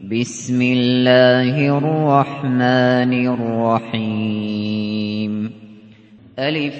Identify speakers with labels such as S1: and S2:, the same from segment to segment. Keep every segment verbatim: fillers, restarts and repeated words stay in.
S1: بسم الله الرحمن الرحيم ألف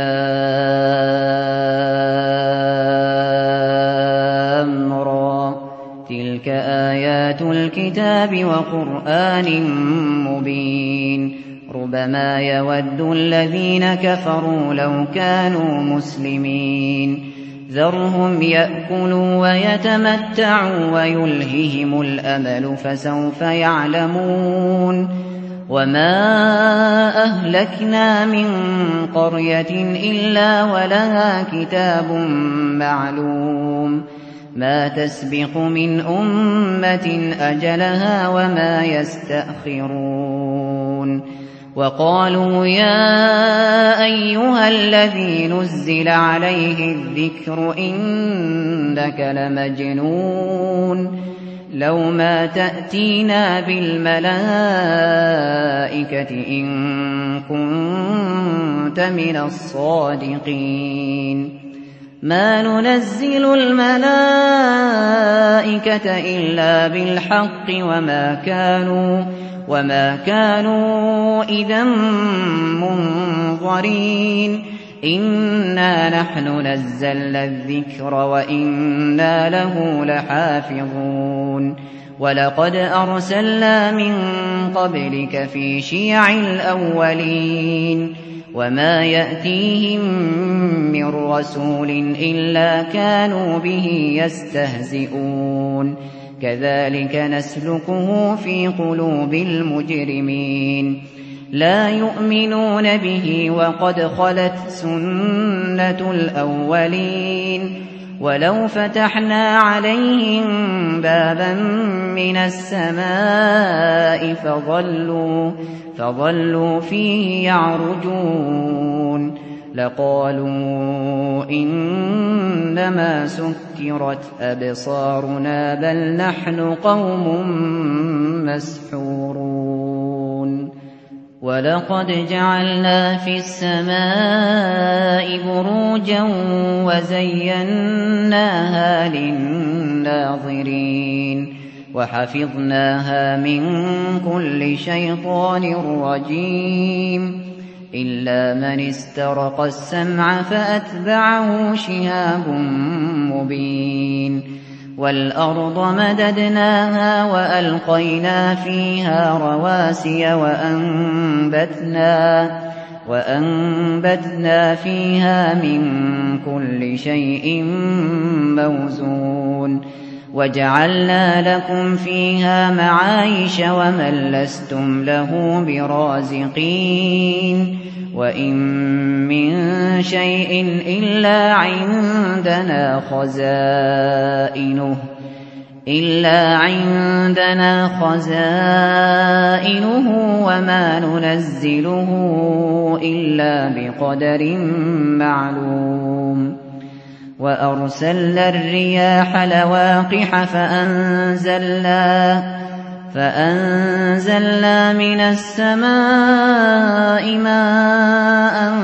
S1: لام را تلك آيات الكتاب وقرآن مبين ربما يود الذين كفروا لو كانوا مسلمين ذرهم يأكلوا ويتمتعوا ويلههم الأمل فسوف يعلمون وما أهلكنا من قرية إلا ولها كتاب معلوم ما تسبق من أمة أجلها وما يستأخرون وقالوا يا أيها الذي نزل عليه الذكر إنك لمجنون لو ما تأتينا بالملائكة إن كنت من الصادقين ما ننزل الملائكة إلا بالحق وما كانوا وما كانوا إذا منظرين إنا نحن نزلنا الذكر وإنا له لحافظون ولقد أرسلنا من قبلك في شيع الأولين وما يأتيهم من رسول إلا كانوا به يستهزئون كذلك نسلكه في قلوب المجرمين لا يؤمنون به وقد خلت سنة الأولين ولو فتحنا عليهم بابا من السماء فظلوا, فظلوا فيه يعرجون لقالوا إنما سكرت أبصارنا بل نحن قوم مسحورون ولقد جعلنا في السماء بروجا وزيناها للناظرين وحفظناها من كل شيطان رجيم إلا من استرق السمع فأتبعه شهاب مبين والأرض مددناها وألقينا فيها رواسي وأنبتنا, وأنبتنا فيها من كل شيء موزون وجعلنا لكم فيها معايش ومن لستم له برازقين وإن من شيء إلا عندنا خزائنه إلا عندنا خزائنه وما ننزله إلا بقدر معلوم وأرسلنا الرياح لواقح فأنزلنا فأنزلنا من السماء ماء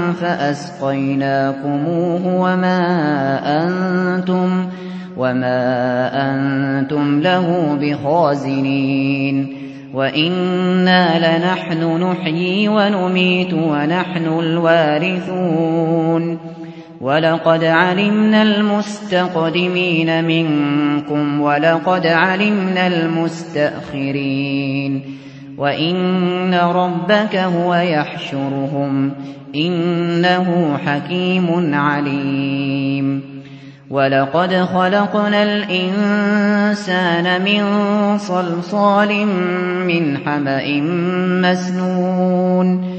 S1: فأسقيناكموه وما أنتم وما أنتم له بخازنين وإنا لنحن نحيي ونميت ونحن الوارثون ولقد علمنا المستقدمين منكم ولقد علمنا المستأخرين وإن ربك هو يحشرهم إنه حكيم عليم ولقد خلقنا الإنسان من صلصال من حمأ مسنون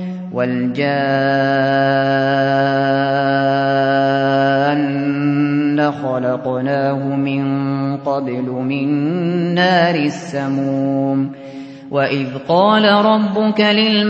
S1: والجان خلقناه من قبل من نار السموم وإذ قال ربك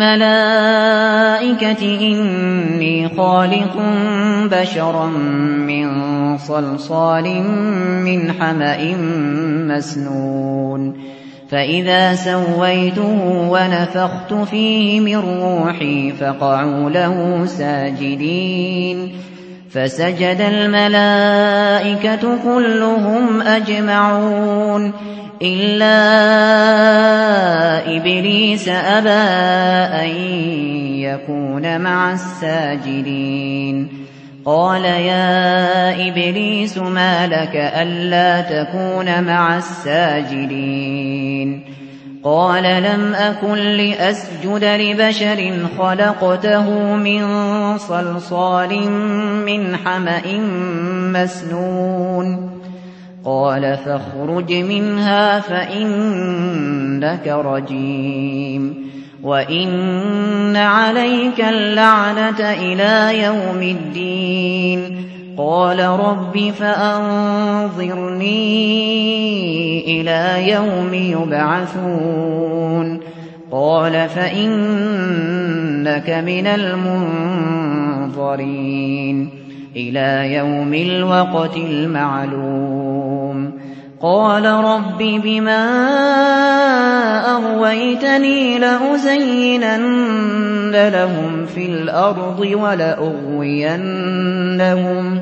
S1: للملائكة إني خالق بشرا من صلصال من حمأ مسنون فإذا سويته ونفخت فيه من روحي فقعوا له ساجدين فسجد الملائكة كلهم أجمعون إلا إبليس أبى أن يكون مع الساجدين قال يا إبليس ما لك ألا تكون مع الساجدين قال لم أكن لأسجد لبشر خلقته من صلصال من حمأ مسنون قال فاخرج منها فإنك رجيم وإن عليك اللعنة إلى يوم الدين قال رب فأنظرني إلى يوم يبعثون قال فإنك من المنظرين إلى يوم الوقت المعلوم قال رب بما أغويتني لأزينن لهم في الأرض ولأغوينهم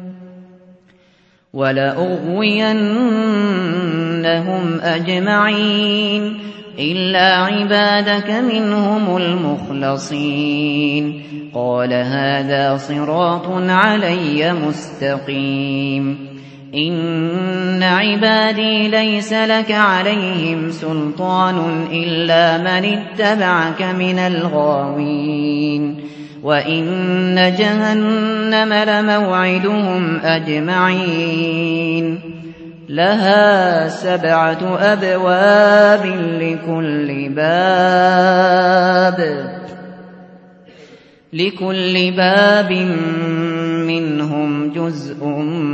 S1: ولأغوينهم أجمعين إلا عبادك منهم المخلصين قال هذا صراط علي مستقيم إن عبادي ليس لك عليهم سلطان إلا من اتبعك من الغاوين وإن جهنم لموعدهم أجمعين لها سبعة أبواب لكل باب لكل باب منهم جزء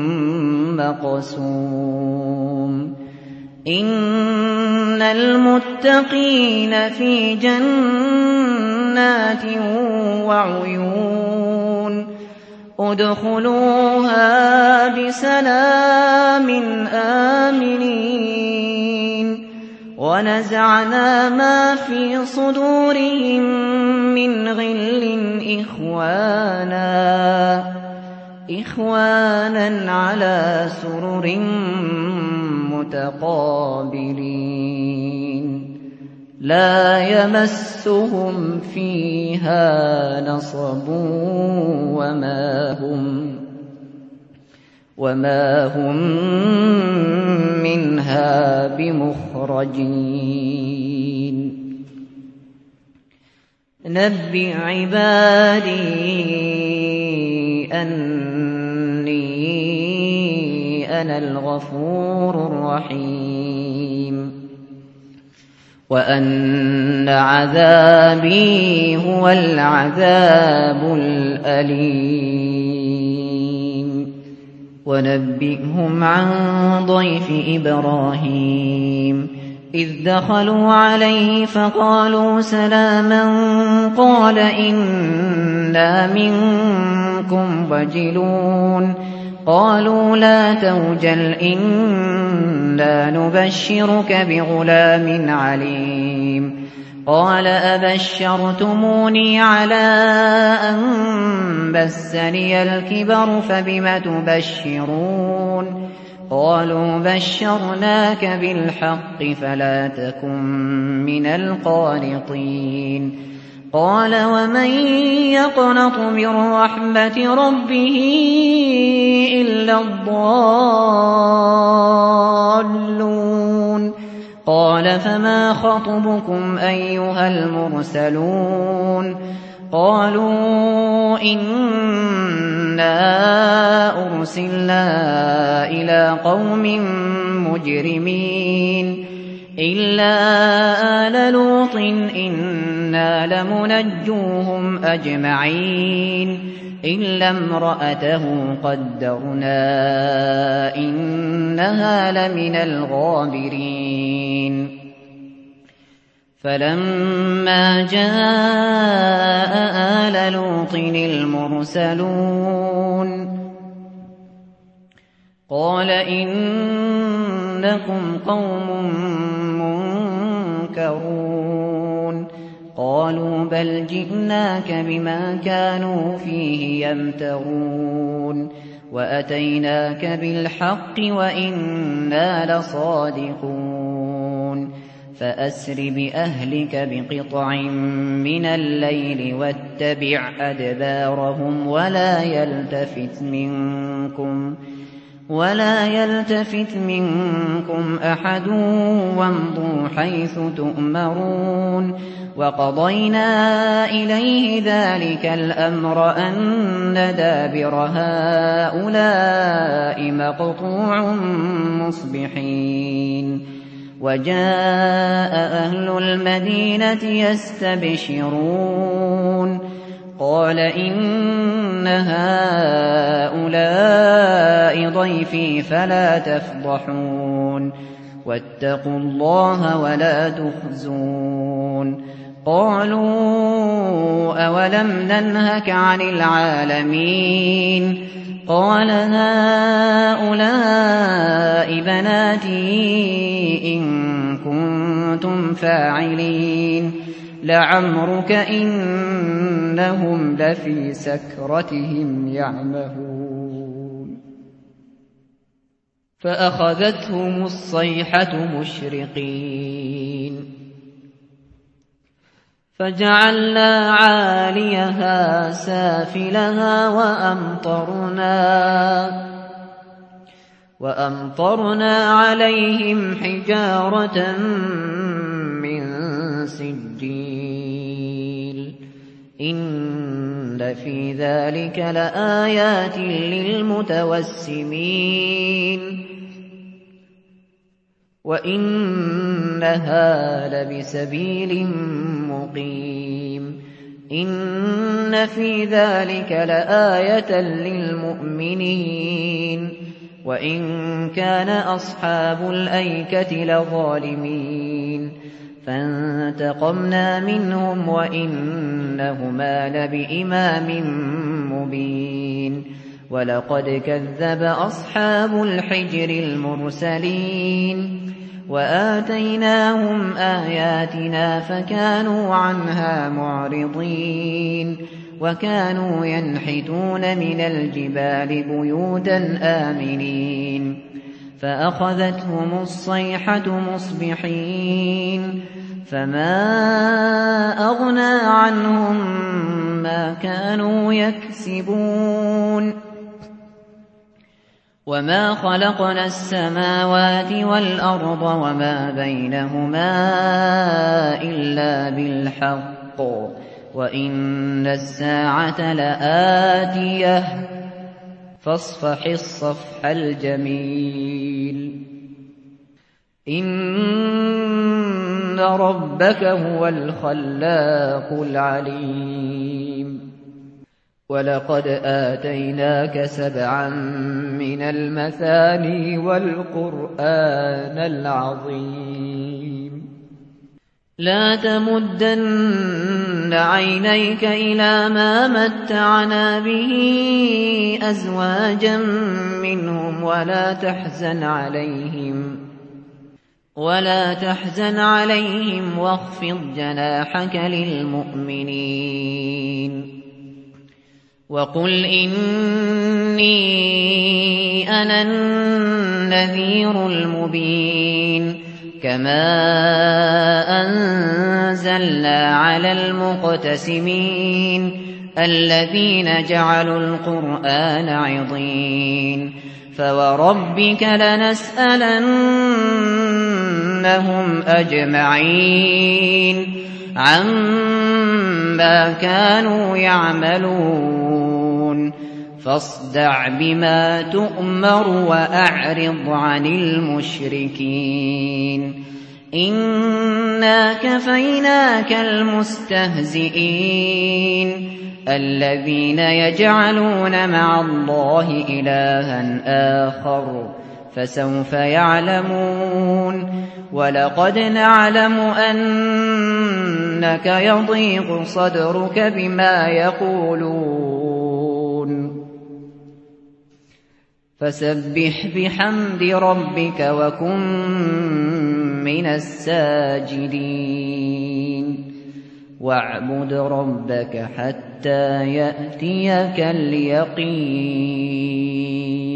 S1: مقسوم إن المتقين في جنات وعيون ادخلوها بسلام آمنين ونزعنا ما في صدورهم من غل إخوانا إخوانا على سرر متقابلين لا يمسهم فيها نصب وما هم وما هم منها بمخرجين نبئ عبادي أني أنا الغفور الرحيم وأن عذابي هو العذاب الأليم ونبئهم عن ضيف إبراهيم إذ دخلوا عليه فقالوا سلاما قال إنا منكم وجلون قالوا لا توجل إنا نبشرك بغلام عليم قال أبشرتموني على أن مسني الكبر فبم تبشرون قالوا بشرناك بالحق فلا تكن من القانطين قال ومن يقنط من رحمة ربه إلا الضالون قال فما خطبكم أيها المرسلون قالوا إنا أرسلنا إلى قوم مجرمين إلا آل لوط إنا لمنجوهم أجمعين إلا امرأته قدرنا إنها لمن الغابرين فلما جاء آل لوط المرسلون قال إنكم قوم منكرون قالوا بل جئناك بما كانوا فيه يمترون وأتيناك بالحق وإنا لصادقون فأسر بأهلك بقطع من الليل واتبع أدبارهم ولا يلتفت منكم ولا يلتفت منكم أحد وامضوا حيث تؤمرون وقضينا إليه ذلك الأمر أن دابر هؤلاء مقطوع مصبحين وجاء أهل المدينة يستبشرون قال إن هؤلاء ضيفي فلا تفضحون واتقوا الله ولا تخزون قالوا أولم ننهك عن العالمين قال هؤلاء بناتي إن كنتم فاعلين لعمرك إنهم لفي سكرتهم يعمهون فأخذتهم الصيحة مشرقين فجعلنا عاليها سافلها وأمطرنا وأمطرنا عليهم حجارة من سجيل إن في ذلك لآيات للمتوسمين وإنها لبسبيل مقيم إن في ذلك لآية للمؤمنين وإن كان أصحاب الأيكة لظالمين فانتقمنا منهم وإنهما لبإمام مبين ولقد كذب أصحاب الحجر المرسلين وآتيناهم آياتنا فكانوا عنها معرضين وكانوا ينحتون من الجبال بيوتا آمنين فأخذتهم الصيحة مصبحين فما أغنى عنهم ما كانوا يكسبون وما خلقنا السماوات والأرض وما بينهما إلا بالحق وإن الساعة لآتية فاصفح الصفح الجميل إن ربك هو الخلاق العليم ولقد آتيناك سبعا من المثاني والقرآن العظيم لا تمدن عينيك إلى ما متعنا به أزواجا منهم ولا تحزن عليهم ولا تحزن عليهم واخفض جناحك للمؤمنين وقل إني أنا النذير المبين كما أنزلنا على المقتسمين الذين جعلوا القرآن عضين فوربك لنسألنهم أجمعين عما كانوا يعملون فاصدع بما تؤمر وأعرض عن المشركين إنا كفيناك المستهزئين الذين يجعلون مع الله إلها آخر فسوف يعلمون ولقد نعلم أنك يضيق صدرك بما يقولون فسبح بحمد ربك وكن من الساجدين واعبد ربك حتى يأتيك اليقين